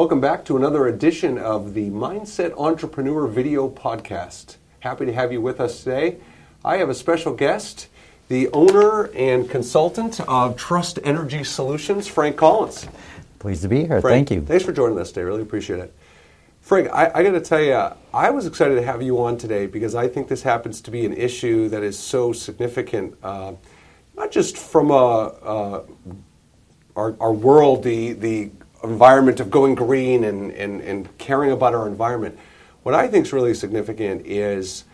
Welcome back to another edition of the Mindset Entrepreneur Video Podcast. Happy to have you with us today. I have a special guest, the owner and consultant of Trust Energy Solutions, Frank Collins. Pleased to be here. Frank, thank you. Thanks for joining us today. Really appreciate it. Frank, I got to tell you, I was excited to have you on today because I think this happens to be an issue that is so significant, not just from our world, the environment of going green and caring about our environment. What I think is really significant is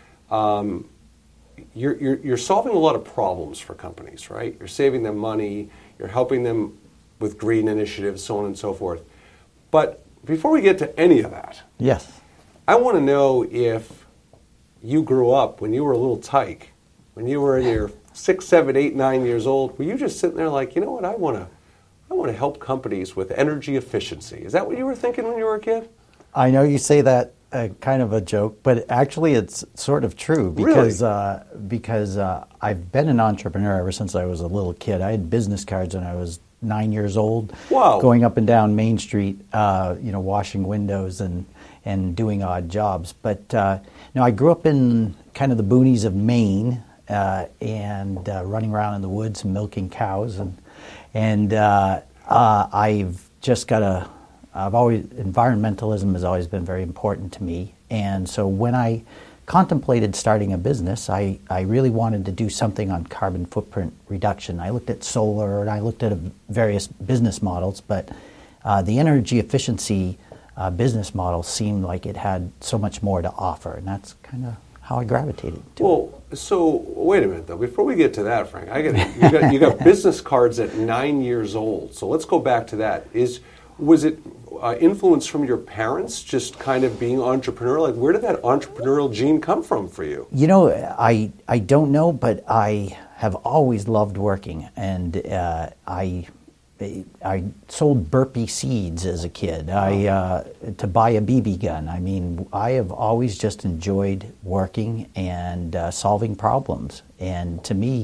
you're solving a lot of problems for companies, right? You're saving them money, you're helping them with green initiatives, so on and so forth. But before we get to any of that, yes, I want to know if you grew up when you were a little tyke, when you were in your 6, 7, 8, 9 years old, were you just sitting there like, you know what, I want to help companies with energy efficiency. Is that what you were thinking when you were a kid? I know you say that kind of a joke, but actually it's sort of true because I've been an entrepreneur ever since I was a little kid. I had business cards when I was 9 years old. Wow. Going up and down Main Street, washing windows and doing odd jobs. But I grew up in kind of the boonies of Maine and running around in the woods and milking cows and I've just got environmentalism has always been very important to me. And so when I contemplated starting a business, I really wanted to do something on carbon footprint reduction. I looked at solar and I looked at various business models, but the energy efficiency business model seemed like it had so much more to offer. And that's kind of how I gravitated to it. Well, so wait a minute though. Before we get to that, Frank, you got business cards at 9 years old. So let's go back to that. Was it influence from your parents, just kind of being entrepreneurial? Like, where did that entrepreneurial gene come from for you? You know, I don't know, but I have always loved working, and I sold burpee seeds as a kid. To buy a BB gun. I mean, I have always just enjoyed working and solving problems. And to me,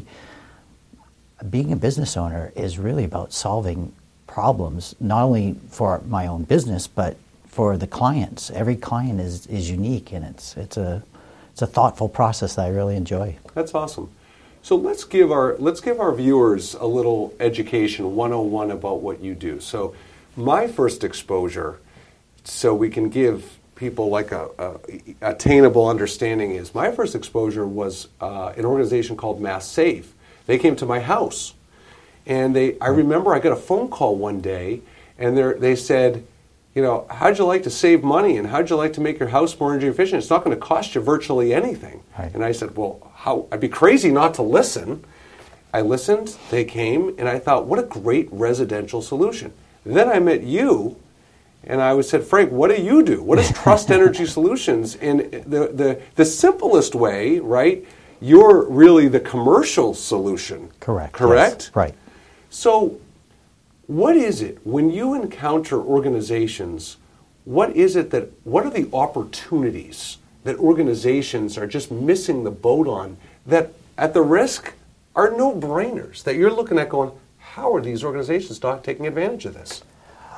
being a business owner is really about solving problems, not only for my own business, but for the clients. Every client is unique, and it's a thoughtful process that I really enjoy. That's awesome. So let's give our viewers a little education 101 about what you do. So my first exposure, so we can give people like a attainable understanding, is my first exposure was an organization called Mass Save. They came to my house, and I remember I got a phone call one day, and they said, how'd you like to save money, and how'd you like to make your house more energy efficient? It's not going to cost you virtually anything. Right. And I said, well, I'd be crazy not to listen. I listened, they came, and I thought, what a great residential solution. Then I met you, and I said, Frank, what do you do? What is Trust Energy Solutions? And the simplest way, right, you're really the commercial solution. Correct? Yes, right. So what is it, when you encounter organizations, what are the opportunities that organizations are just missing the boat on, that at the risk are no-brainers, that you're looking at going, how are these organizations not taking advantage of this?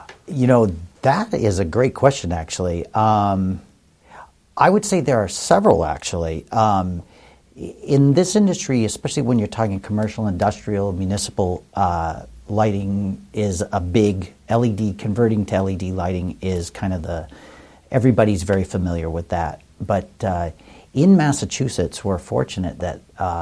That is a great question, actually. I would say there are several, actually. In this industry, especially when you're talking commercial, industrial, municipal, lighting is a big converting to LED lighting is kind of everybody's very familiar with that. But in Massachusetts, we're fortunate that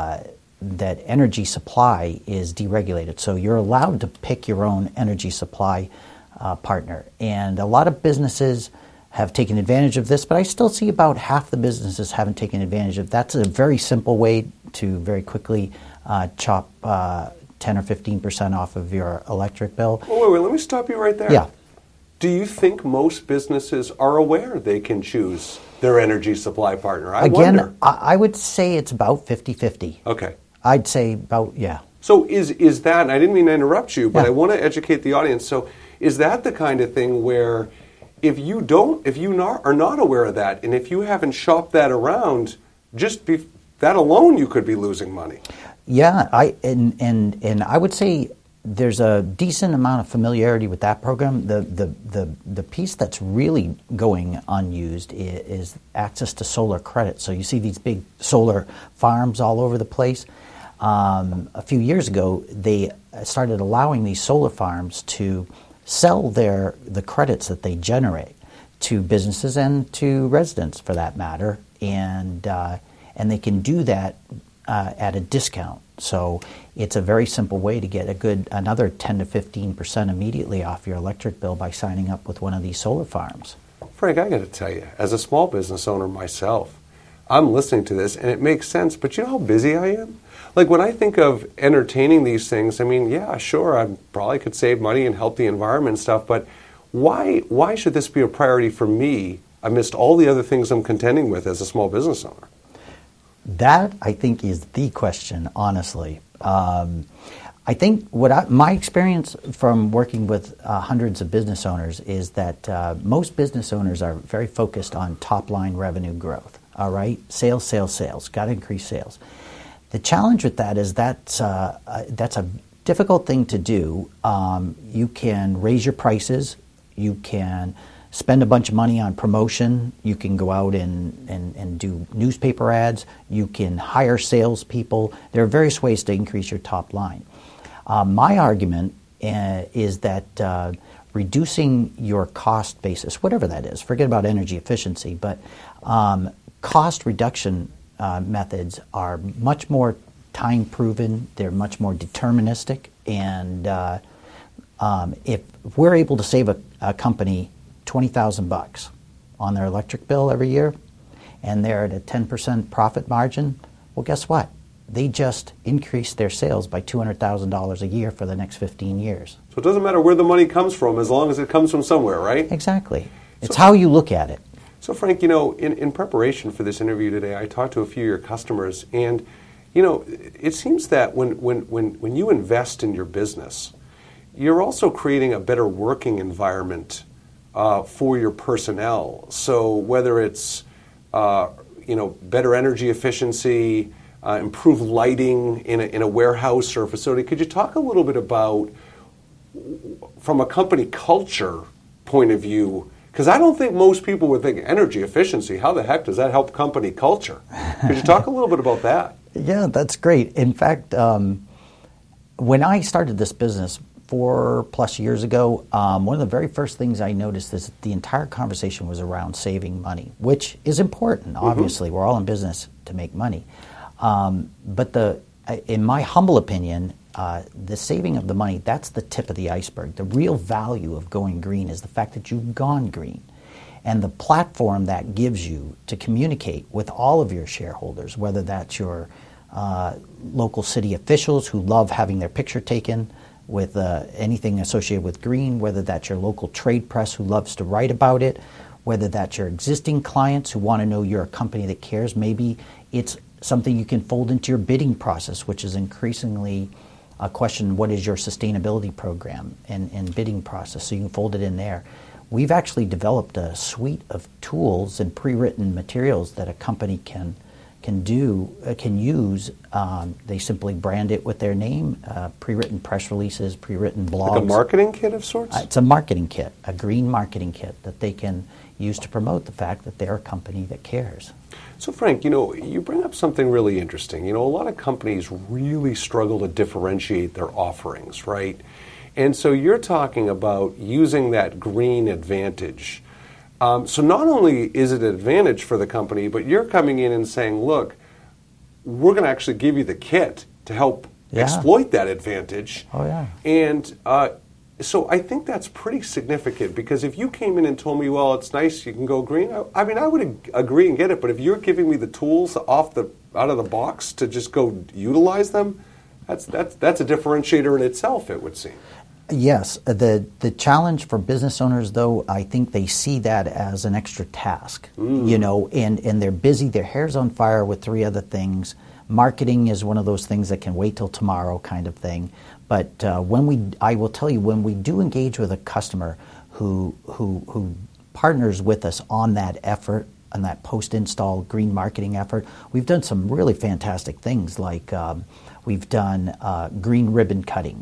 energy supply is deregulated. So you're allowed to pick your own energy supply partner. And a lot of businesses have taken advantage of this, but I still see about half the businesses haven't taken advantage of it. That's a very simple way to very quickly chop 10 or 15% off of your electric bill. Oh, wait, let me stop you right there. Yeah. Do you think most businesses are aware they can choose their energy supply partner? I wonder. I would say it's about 50-50. Okay. I'd say about, yeah. So is that, and I didn't mean to interrupt you, but I want to educate the audience. So is that the kind of thing where if you are not aware of that, and if you haven't shopped that around, that alone you could be losing money? Yeah, I would say there's a decent amount of familiarity with that program. The piece that's really going unused is access to solar credit. So you see these big solar farms all over the place. A few years ago, they started allowing these solar farms to sell the credits that they generate to businesses and to residents, for that matter, and they can do that at a discount. So it's a very simple way to get another 10 to 15% immediately off your electric bill by signing up with one of these solar farms. Frank, I got to tell you, as a small business owner myself, I'm listening to this and it makes sense, but you know how busy I am? Like when I think of entertaining these things, I mean, yeah, sure, I probably could save money and help the environment and stuff, but why should this be a priority for me amidst all the other things I'm contending with as a small business owner? That, I think, is the question, honestly. I think my experience from working with hundreds of business owners is that most business owners are very focused on top-line revenue growth, all right? Sales, got to increase sales. The challenge with that is that's a difficult thing to do. You can raise your prices, you can spend a bunch of money on promotion, you can go out and do newspaper ads, you can hire salespeople. There are various ways to increase your top line. My argument is that reducing your cost basis, whatever that is, forget about energy efficiency, but cost reduction methods are much more time-proven, they're much more deterministic, and if we're able to save a company $20,000 on their electric bill every year, and they're at a 10% profit margin, well, guess what? They just increased their sales by $200,000 a year for the next 15 years. So it doesn't matter where the money comes from as long as it comes from somewhere, right? Exactly. It's how you look at it. So, Frank, you know, in preparation for this interview today, I talked to a few of your customers, and, you know, it seems that when you invest in your business, you're also creating a better working environment for your personnel. So whether it's better energy efficiency, improved lighting in a warehouse or a facility, could you talk a little bit about, from a company culture point of view, because I don't think most people would think energy efficiency, how the heck does that help company culture? Could you talk a little bit about that? Yeah, that's great. In fact, when I started this business 4+ years ago, one of the very first things I noticed is that the entire conversation was around saving money, which is important. Obviously, we're all in business to make money. But in my humble opinion, the saving of the money, that's the tip of the iceberg. The real value of going green is the fact that you've gone green. And the platform that gives you to communicate with all of your shareholders, whether that's your local city officials who love having their picture taken with anything associated with green, whether that's your local trade press who loves to write about it, whether that's your existing clients who want to know you're a company that cares. Maybe it's something you can fold into your bidding process, which is increasingly a question, what is your sustainability program and bidding process? So you can fold it in there. We've actually developed a suite of tools and pre-written materials that a company can use. They simply brand it with their name, pre-written press releases, pre-written blogs. Like a marketing kit of sorts? It's a marketing kit, a green marketing kit that they can use to promote the fact that they're a company that cares. So, Frank, you bring up something really interesting. A lot of companies really struggle to differentiate their offerings, right? And so you're talking about using that green advantage. So not only is it an advantage for the company, but you're coming in and saying, look, we're going to actually give you the kit to help exploit that advantage. Oh, yeah. And so I think that's pretty significant, because if you came in and told me, well, it's nice, you can go green, I would agree and get it. But if you're giving me the tools out of the box to just go utilize them, that's a differentiator in itself, it would seem. Yes. The challenge for business owners, though, I think they see that as an extra task, and they're busy, their hair's on fire with 3 other things. Marketing is one of those things that can wait till tomorrow kind of thing. But I will tell you, when we do engage with a customer who partners with us on that effort, on that post-install green marketing effort, we've done some really fantastic things, like we've done green ribbon cuttings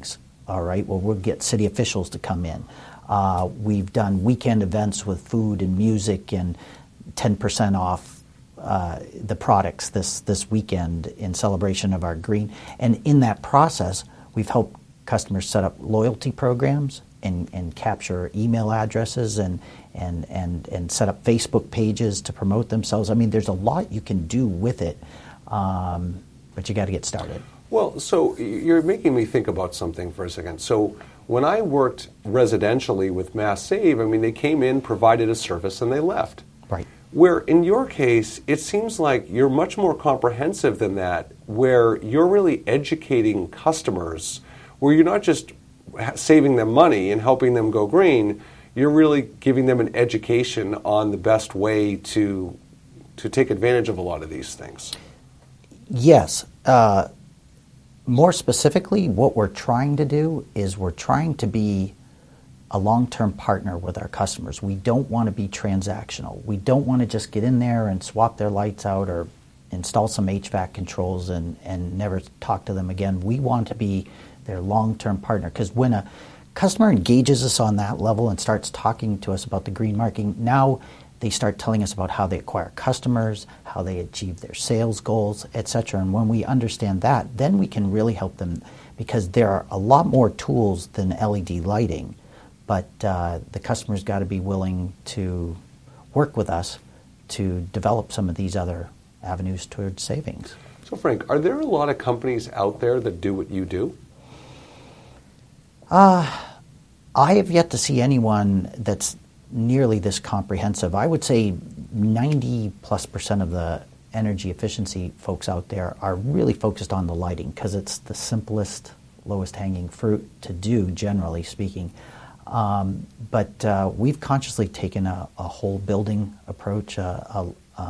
all right? Well, we'll get city officials to come in. We've done weekend events with food and music and 10% off the products this weekend in celebration of our green. And in that process, we've helped customers set up loyalty programs and capture email addresses and set up Facebook pages to promote themselves. I mean, there's a lot you can do with it, but you got to get started. Well, so you're making me think about something for a second. So when I worked residentially with Mass Save, I mean, they came in, provided a service, and they left. Right. Where in your case, it seems like you're much more comprehensive than that, where you're really educating customers, where you're not just saving them money and helping them go green, you're really giving them an education on the best way to take advantage of a lot of these things. Yes. More specifically, what we're trying to do is we're trying to be a long-term partner with our customers. We don't want to be transactional. We don't want to just get in there and swap their lights out or install some HVAC controls and never talk to them again. We want to be their long-term partner, because when a customer engages us on that level and starts talking to us about the green marketing, now they start telling us about how they acquire customers, how they achieve their sales goals, etc. And when we understand that, then we can really help them, because there are a lot more tools than LED lighting, but the customer's got to be willing to work with us to develop some of these other avenues towards savings. So Frank, are there a lot of companies out there that do what you do? I have yet to see anyone that's nearly this comprehensive. I would say 90+% of the energy efficiency folks out there are really focused on the lighting, because it's the simplest, lowest hanging fruit to do, generally speaking. But we've consciously taken a whole building approach, a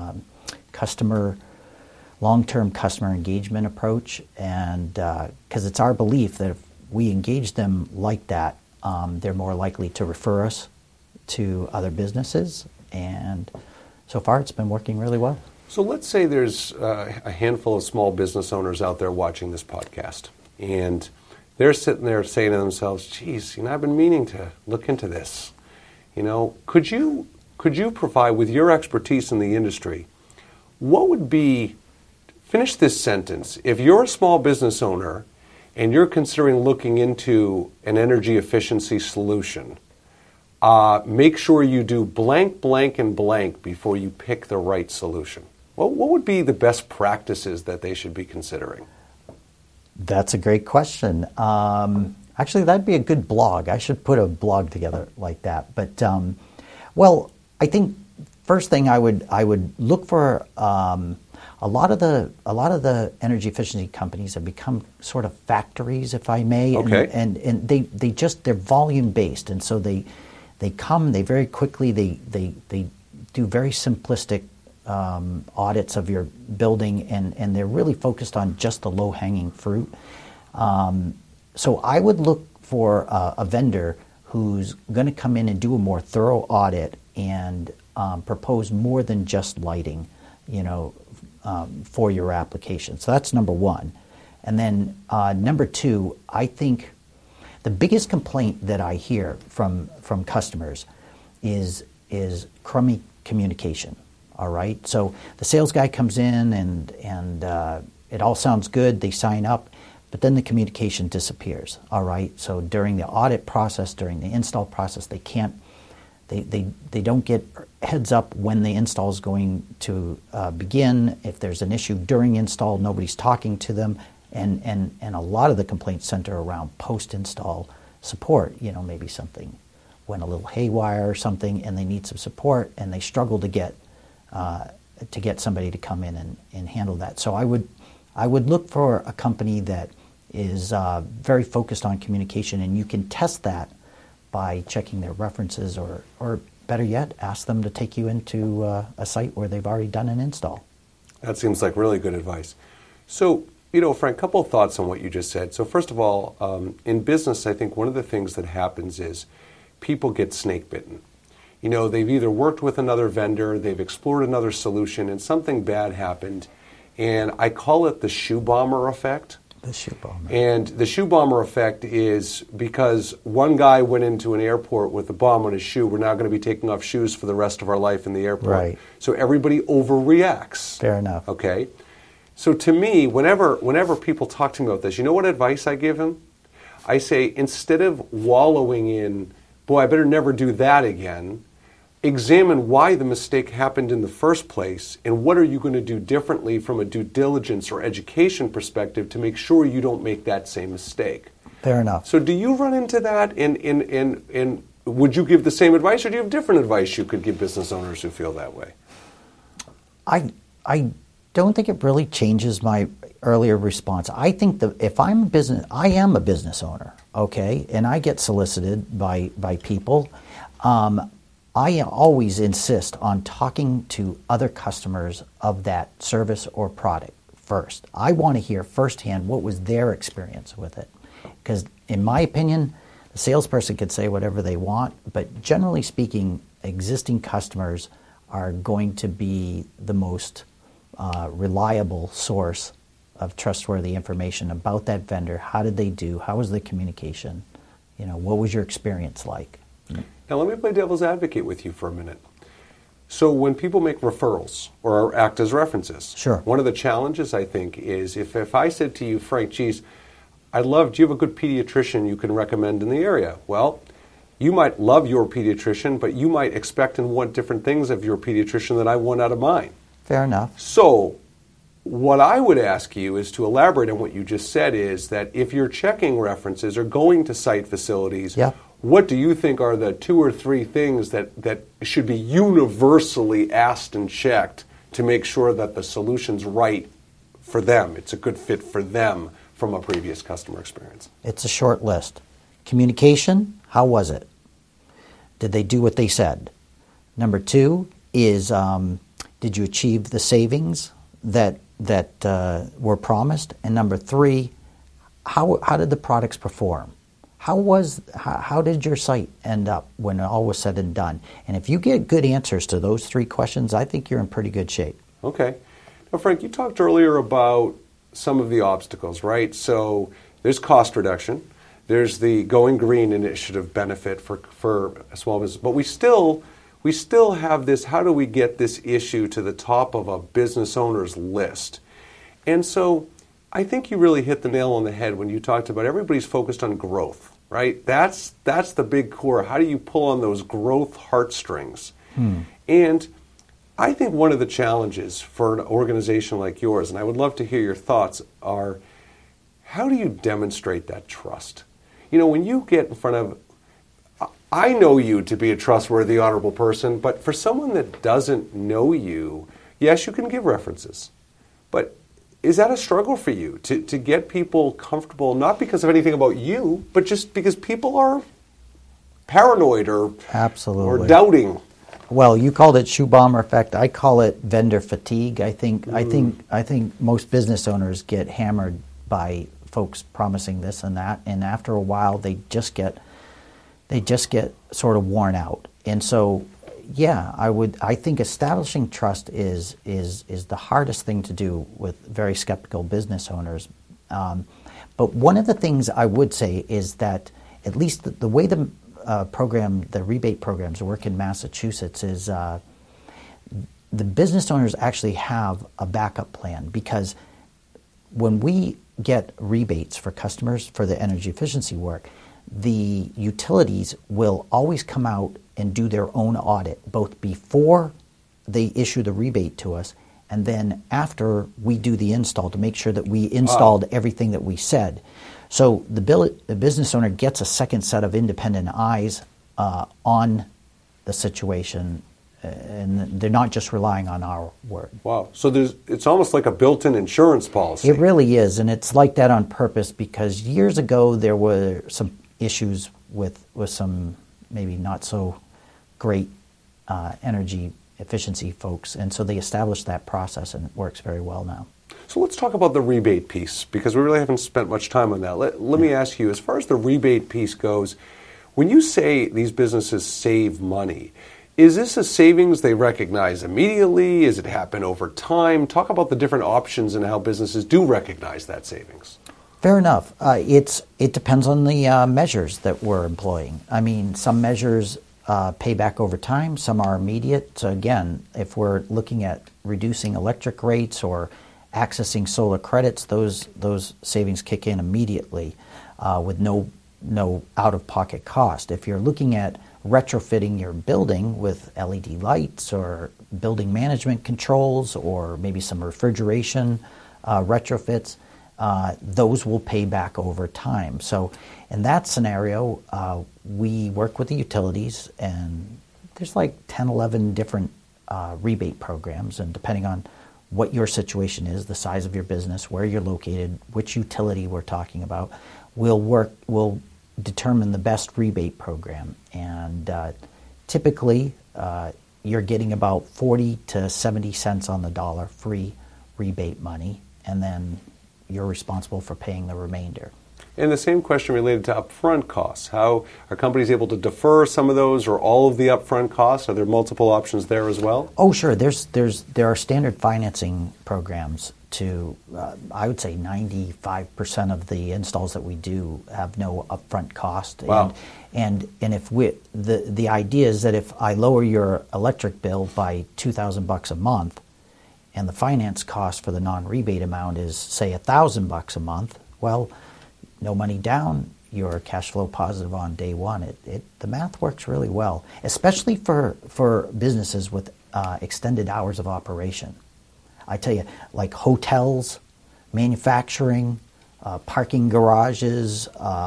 long-term customer engagement approach, and because it's our belief that if we engage them like that, they're more likely to refer us to other businesses, and so far it's been working really well. So let's say there's a handful of small business owners out there watching this podcast, and they're sitting there saying to themselves, geez, I've been meaning to look into this. Could you provide, with your expertise in the industry, what would be, finish this sentence, if you're a small business owner and you're considering looking into an energy efficiency solution, make sure you do blank, blank, and blank before you pick the right solution. What would be the best practices that they should be considering? That's a great question. Actually, that'd be a good blog. I should put a blog together like that. But, well, I think first thing I would look for. A lot of the energy efficiency companies have become sort of factories, if I may, okay. and they're volume based, and so they very quickly they do very simplistic audits of your building, and they're really focused on just the low hanging fruit. So I would look for a vendor who's going to come in and do a more thorough audit and propose more than just lighting, for your application. So that's number one. And then number two, I think the biggest complaint that I hear from customers is crummy communication. All right. So the sales guy comes in and it all sounds good. They sign up, but then the communication disappears. All right. So during the audit process, during the install process, they don't get heads up when the install is going to begin. If there's an issue during install, nobody's talking to them, and a lot of the complaints center around post-install support. Maybe something went a little haywire or something, and they need some support, and they struggle to get somebody to come in and handle that. So I would look for a company that is very focused on communication, and you can test that by checking their references, or better yet, ask them to take you into a site where they've already done an install. That seems like really good advice. So, Frank, a couple of thoughts on what you just said. So first of all, in business, I think one of the things that happens is people get snake bitten. They've either worked with another vendor, they've explored another solution, and something bad happened. And I call it the shoe bomber effect. The shoe bomber. And the shoe bomber effect is because one guy went into an airport with a bomb on his shoe, we're now going to be taking off shoes for the rest of our life in the airport. Right. So everybody overreacts. Fair enough. Okay. So to me, whenever people talk to me about this, you know what advice I give them? I say, instead of wallowing in, boy, I better never do that again, examine why the mistake happened in the first place and what are you going to do differently from a due diligence or education perspective to make sure you don't make that same mistake. Fair enough. So do you run into that and would you give the same advice or do you have different advice you could give business owners who feel that way? I don't think it really changes my earlier response. I think that if I am a business owner, okay, and I get solicited by people, I always insist on talking to other customers of that service or product first. I want to hear firsthand what was their experience with it. Because in my opinion, the salesperson could say whatever they want, but generally speaking, existing customers are going to be the most reliable source of trustworthy information about that vendor. How did they do? How was the communication? What was your experience like? Now let me play devil's advocate with you for a minute. So when people make referrals or act as references, sure. One of the challenges I think is if I said to you, Frank, geez, do you have a good pediatrician you can recommend in the area? Well, you might love your pediatrician, but you might expect and want different things of your pediatrician than I want out of mine. Fair enough. So what I would ask you is to elaborate on what you just said is that if you're checking references or going to site facilities, yeah. What do you think are the 2 or 3 things that should be universally asked and checked to make sure that the solution's right for them? It's a good fit for them from a previous customer experience. It's a short list. Communication, how was it? Did they do what they said? Number 2 is, did you achieve the savings that were promised? And number 3, how did the products perform? How did your site end up when all was said and done? And if you get good answers to those 3 questions, I think you're in pretty good shape. Okay. Now, Frank, you talked earlier about some of the obstacles, right? So there's cost reduction. There's the Going Green initiative benefit for small business. But we still have this, how do we get this issue to the top of a business owner's list? And so I think you really hit the nail on the head when you talked about everybody's focused on growth, right? That's the big core. How do you pull on those growth heartstrings? And I think one of the challenges for an organization like yours, and I would love to hear your thoughts, are how do you demonstrate that trust? When you get in front of, I know you to be a trustworthy, honorable person, but for someone that doesn't know you, yes, you can give references, but is that a struggle for you to get people comfortable, not because of anything about you, but just because people are paranoid or absolutely or doubting? Well, you called it shoe bomber effect. I call it vendor fatigue. I think most business owners get hammered by folks promising this and that, and after a while they just get sort of worn out. And so, yeah, I think establishing trust is the hardest thing to do with very skeptical business owners. But one of the things I would say is that at least the way the rebate programs work in Massachusetts is the business owners actually have a backup plan, because when we get rebates for customers for the energy efficiency work, the utilities will always come out and do their own audit, both before they issue the rebate to us and then after we do the install, to make sure that we installed everything that we said. So the business owner gets a second set of independent eyes on the situation, and they're not just relying on our word. Wow. So it's almost like a built-in insurance policy. It really is, and it's like that on purpose, because years ago there were some issues with some maybe not so great energy efficiency folks, and so they established that process, and it works very well now. So let's talk about the rebate piece, because we really haven't spent much time on that. Let me ask you, as far as the rebate piece goes, when you say these businesses save money, is this a savings they recognize immediately? Does it happen over time? Talk about the different options and how businesses do recognize that savings. Fair enough. It depends on the measures that we're employing. I mean, some measures pay back over time, some are immediate. So again, if we're looking at reducing electric rates or accessing solar credits, those savings kick in immediately with no out-of-pocket cost. If you're looking at retrofitting your building with LED lights or building management controls or maybe some refrigeration retrofits, those will pay back over time. So in that scenario, we work with the utilities, and there's like 10, 11 different rebate programs, and depending on what your situation is, the size of your business, where you're located, which utility we're talking about, we'll determine the best rebate program. And typically, you're getting about 40 to 70 cents on the dollar free rebate money, and then you're responsible for paying the remainder. And the same question related to upfront costs. How are companies able to defer some of those or all of the upfront costs? Are there multiple options there as well? Oh, sure. There are standard financing programs to, I would say 95% of the installs that we do have no upfront cost. Wow. And if the idea is that if I lower your electric bill by $2,000 a month, and the finance cost for the non-rebate amount is, say, $1,000 a month, well, no money down, you're cash flow positive on day one. The math works really well, especially for businesses with extended hours of operation. I tell you, like hotels, manufacturing, parking garages,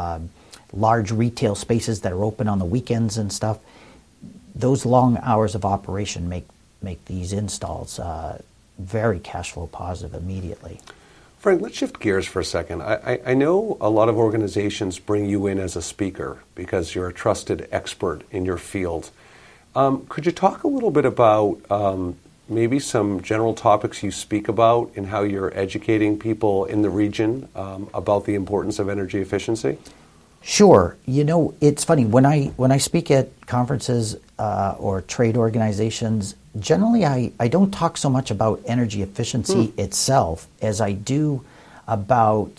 large retail spaces that are open on the weekends and stuff, those long hours of operation make these installs very cash flow positive immediately. Frank, let's shift gears for a second. I know a lot of organizations bring you in as a speaker because you're a trusted expert in your field. Could you talk a little bit about maybe some general topics you speak about and how you're educating people in the region about the importance of energy efficiency? Sure. You know, it's funny, when I speak at conferences or trade organizations, generally I don't talk so much about energy efficiency itself as I do about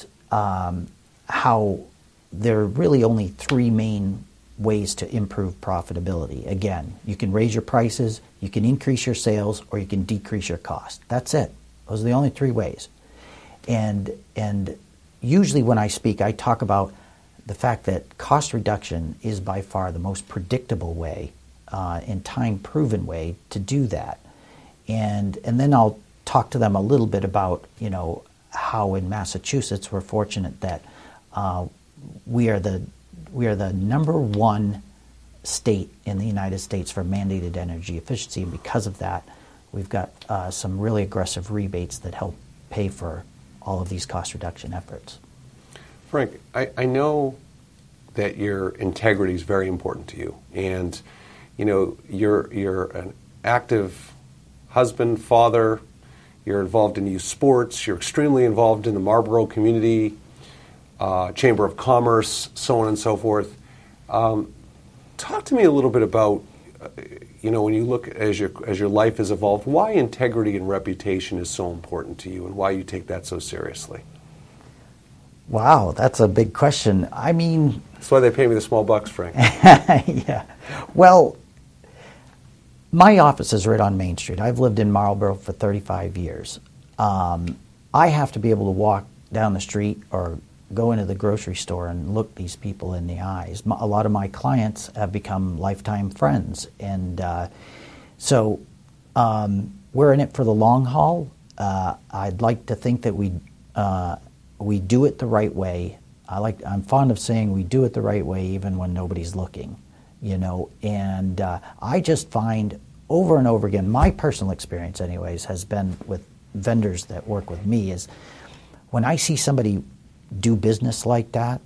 how there are really only three main ways to improve profitability. Again, you can raise your prices, you can increase your sales, or you can decrease your cost. That's it. Those are the only three ways. And usually when I speak, I talk about the fact that cost reduction is by far the most predictable way and time-proven way to do that. And then I'll talk to them a little bit about, you know, how in Massachusetts we're fortunate that we are the number one state in the United States for mandated energy efficiency, and because of that, we've got some really aggressive rebates that help pay for all of these cost reduction efforts. Frank, I know that your integrity is very important to you, and you know you're an active husband, father. You're involved in youth sports. You're extremely involved in the Marlboro community, Chamber of Commerce, so on and so forth. Talk to me a little bit about, you know, when you look as your life has evolved, why integrity and reputation is so important to you, and why you take that so seriously. Wow, that's a big question. I mean, that's why they pay me the small bucks, Frank. Yeah. Well, my office is right on Main Street. I've lived in Marlboro for 35 years. I have to be able to walk down the street or go into the grocery store and look these people in the eyes. A lot of my clients have become lifetime friends. And so we're in it for the long haul. I'd like to think that we do it the right way. I'm fond of saying we do it the right way even when nobody's looking, you know. And I just find over and over again, my personal experience anyways has been with vendors that work with me, is when I see somebody do business like that,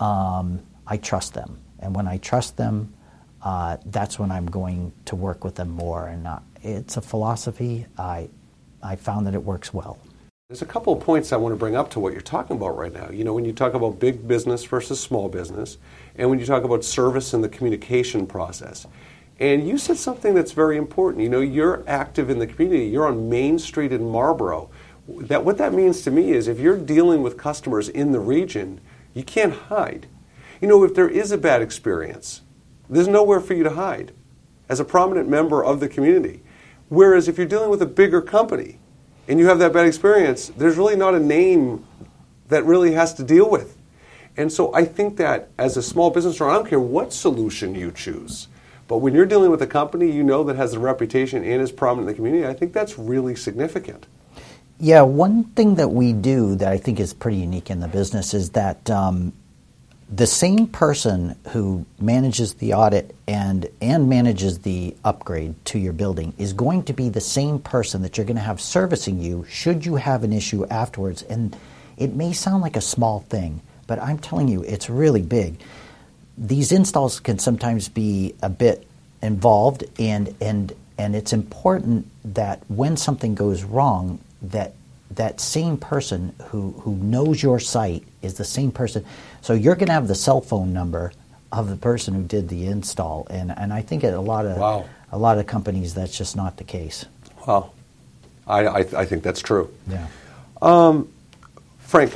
I trust them. And when I trust them, that's when I'm going to work with them more. And it's a philosophy. I found that it works well. There's a couple of points I want to bring up to what you're talking about right now. You know, when you talk about big business versus small business, and when you talk about service and the communication process. And you said something that's very important. You know, you're active in the community. You're on Main Street in Marlboro. What that means to me is if you're dealing with customers in the region, you can't hide. If there is a bad experience, there's nowhere for you to hide as a prominent member of the community. Whereas if you're dealing with a bigger company and you have that bad experience, there's really not a name that really has to deal with. And so I think that as a small business owner, I don't care what solution you choose, but when you're dealing with a company that has a reputation and is prominent in the community, I think that's really significant. Yeah, one thing that we do that I think is pretty unique in the business is that the same person who manages the audit and manages the upgrade to your building is going to be the same person that you're going to have servicing you should you have an issue afterwards. And it may sound like a small thing, but I'm telling you, it's really big. These installs can sometimes be a bit involved, and it's important that when something goes wrong, that same person who knows your site is the same person. So you're going to have the cell phone number of the person who did the install, and I think at a lot of companies that's just not the case. Well, I think that's true. Yeah. Frank,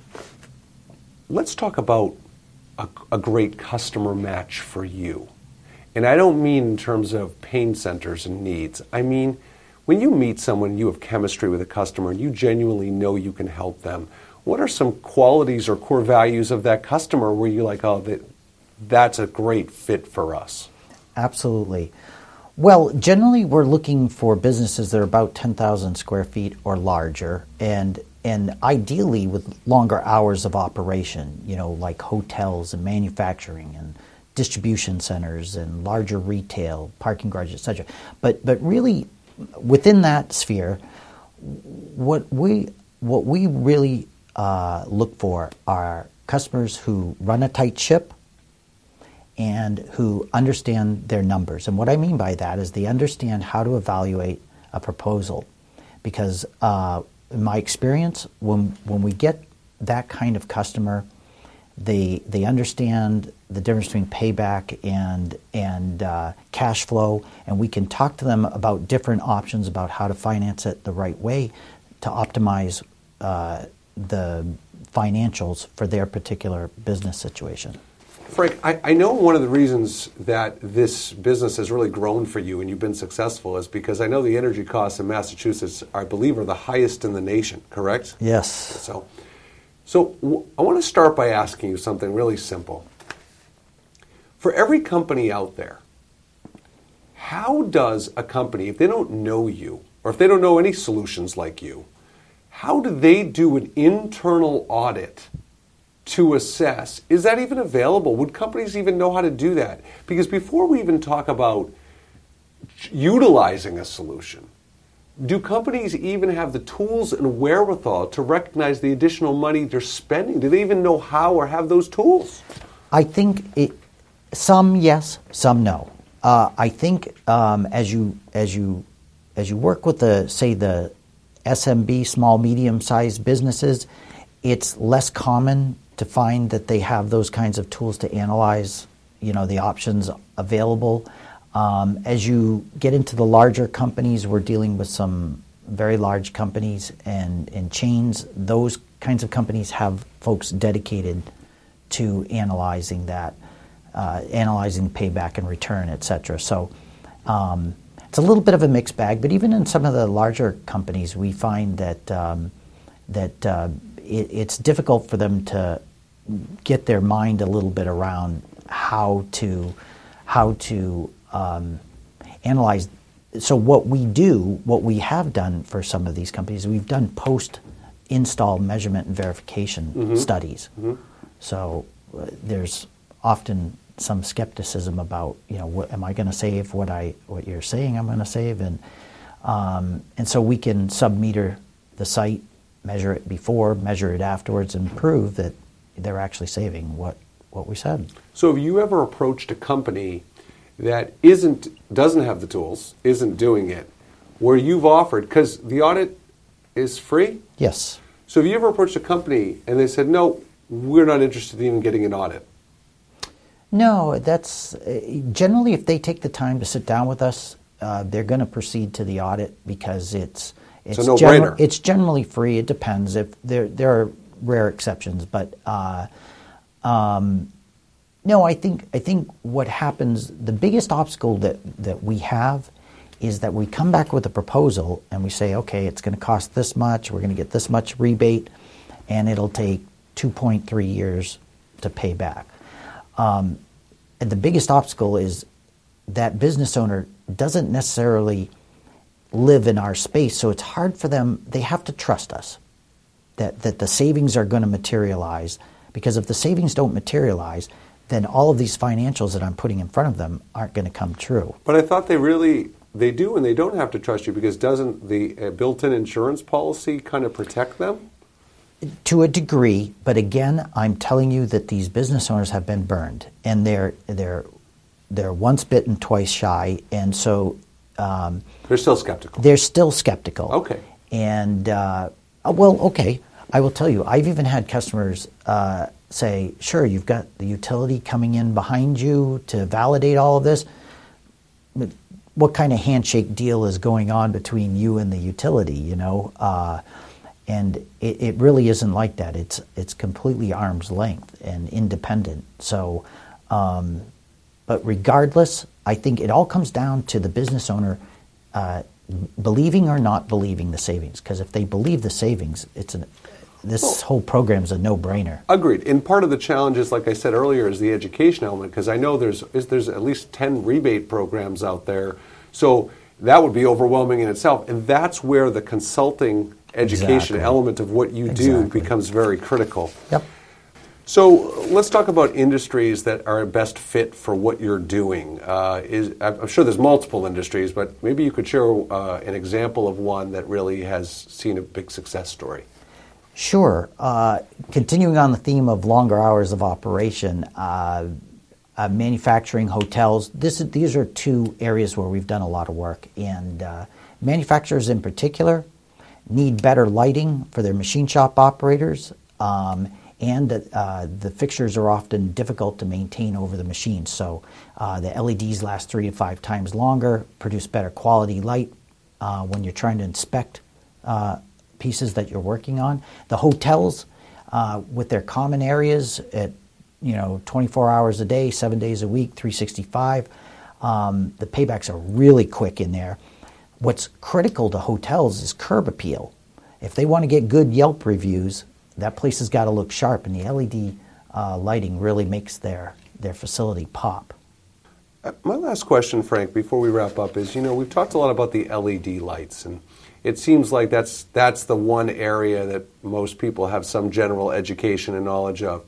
let's talk about a great customer match for you. And I don't mean in terms of pain centers and needs. I mean, when you meet someone, you have chemistry with a customer, and you genuinely know you can help them, what are some qualities or core values of that customer where you're like, oh, that's a great fit for us? Absolutely. Well, generally we're looking for businesses that are about 10,000 square feet or larger, and ideally with longer hours of operation, like hotels and manufacturing and distribution centers and larger retail, parking garages, etc. But really, within that sphere, what we really look for are customers who run a tight ship and who understand their numbers. And what I mean by that is they understand how to evaluate a proposal. Because in my experience, when we get that kind of customer, they understand the difference between payback and cash flow, and we can talk to them about different options about how to finance it the right way to optimize the financials for their particular business situation. Frank, I know one of the reasons that this business has really grown for you and you've been successful is because I know the energy costs in Massachusetts, I believe, are the highest in the nation, correct? Yes. So I want to start by asking you something really simple. For every company out there, how does a company, if they don't know you, or if they don't know any solutions like you, how do they do an internal audit to assess? Is that even available? Would companies even know how to do that? Because before we even talk about utilizing a solution, do companies even have the tools and wherewithal to recognize the additional money they're spending? Do they even know how or have those tools? I think some yes, some no. I think as you work with the SMB, small medium-sized businesses, it's less common to find that they have those kinds of tools to analyze, the options available. As you get into the larger companies, we're dealing with some very large companies and chains. Those kinds of companies have folks dedicated to analyzing that, analyzing payback and return, et cetera. So it's a little bit of a mixed bag, but even in some of the larger companies, we find that it's difficult for them to get their mind a little bit around how to analyze. So what we have done for some of these companies, we've done post-install measurement and verification studies. Mm-hmm. So there's often some skepticism about, what am I going to save? What you're saying I'm going to save, and so we can sub-meter the site, measure it before, measure it afterwards, and prove that they're actually saving what we said. So have you ever approached a company that doesn't have the tools, isn't doing it, where you've offered, because the audit is free? Yes. So have you ever approached a company and they said, no, we're not interested in even getting an audit? No, that's generally if they take the time to sit down with us, they're going to proceed to the audit because it's It's a no-brainer. It's generally free. It depends. If there are rare exceptions, but no, I think what happens, the biggest obstacle that we have is that we come back with a proposal and we say, okay, it's going to cost this much, we're going to get this much rebate, and it'll take 2.3 years to pay back. And the biggest obstacle is that business owner doesn't necessarily live in our space, so it's hard for them. They have to trust us that the savings are going to materialize, because if the savings don't materialize, then all of these financials that I'm putting in front of them aren't going to come true. But I thought they do, and they don't have to trust you, because doesn't the built-in insurance policy kind of protect them? To a degree, but again, I'm telling you that these business owners have been burned, and they're once bitten, twice shy, and so they're still skeptical. They're still skeptical. Okay. And okay, I will tell you, I've even had customers say, "Sure, you've got the utility coming in behind you to validate all of this. But what kind of handshake deal is going on between you and the utility?" You know. And it really isn't like that. It's completely arm's length and independent. So, but regardless, I think it all comes down to the business owner believing or not believing the savings. Because if they believe the savings, this whole program is a no-brainer. Agreed. And part of the challenge is, like I said earlier, is the education element. Because I know there's at least 10 rebate programs out there. So that would be overwhelming in itself. And that's where the consulting education element of what you do becomes very critical. Yep. So let's talk about industries that are best fit for what you're doing. I'm sure there's multiple industries, but maybe you could share an example of one that really has seen a big success story. Sure. Continuing on the theme of longer hours of operation, manufacturing, hotels, these are two areas where we've done a lot of work. And manufacturers in particular need better lighting for their machine shop operators, and the fixtures are often difficult to maintain over the machines. So the LEDs last 3 to 5 times longer, produce better quality light when you're trying to inspect pieces that you're working on. The hotels, with their common areas at 24 hours a day, 7 days a week, 365, the paybacks are really quick in there. What's critical to hotels is curb appeal. If they want to get good Yelp reviews, that place has got to look sharp, and the LED lighting really makes their facility pop. My last question, Frank, before we wrap up is, we've talked a lot about the LED lights, and it seems like that's the one area that most people have some general education and knowledge of.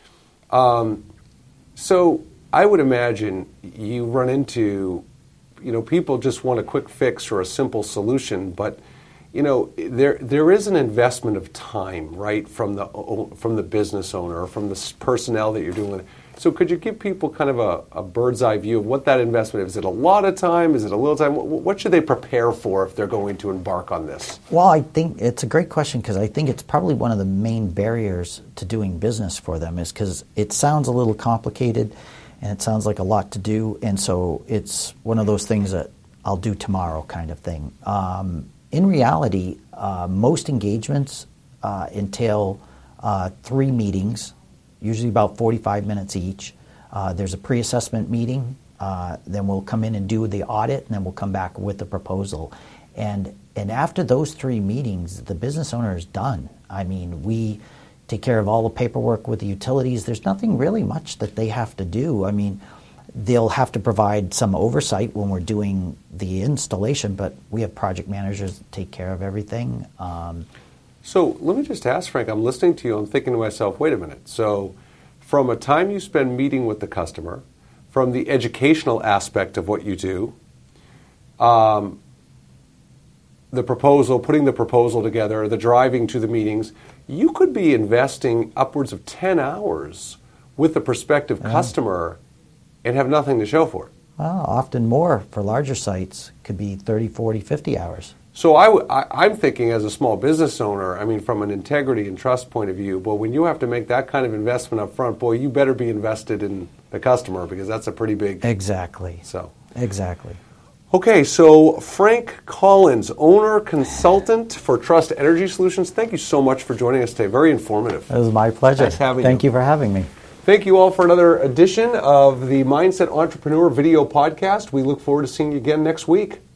So I would imagine you run into people just want a quick fix or a simple solution, but there is an investment of time, right, from the business owner or from the personnel that you're doing with. So could you give people kind of a bird's eye view of what that investment is? Is it a lot of time? Is it a little time? What should they prepare for if they're going to embark on this? Well, I think it's a great question, because I think it's probably one of the main barriers to doing business for them, is because it sounds a little complicated and it sounds like a lot to do, and so it's one of those things that I'll do tomorrow kind of thing. In reality, most engagements entail 3 meetings, usually about 45 minutes each. There's a pre-assessment meeting, then we'll come in and do the audit, and then we'll come back with the proposal. And after those 3 meetings, the business owner is done. I mean, we take care of all the paperwork with the utilities. There's nothing really much that they have to do. I mean, they'll have to provide some oversight when we're doing the installation, but we have project managers that take care of everything. So let me just ask, Frank, I'm listening to you, I'm thinking to myself, wait a minute. So from a time you spend meeting with the customer, from the educational aspect of what you do, the proposal, putting the proposal together, the driving to the meetings, you could be investing upwards of 10 hours with the prospective customer and have nothing to show for it. Well, often more for larger sites, could be 30, 40, 50 hours. So I'm thinking as a small business owner, I mean, from an integrity and trust point of view, but when you have to make that kind of investment up front, boy, you better be invested in the customer, because that's a pretty big... Exactly. So. Exactly. Okay, so Frank Collins, owner consultant for Trust Energy Solutions. Thank you so much for joining us today. Very informative. It was my pleasure. Nice having Thank you for having me. Thank you all for another edition of the Mindset Entrepreneur video podcast. We look forward to seeing you again next week.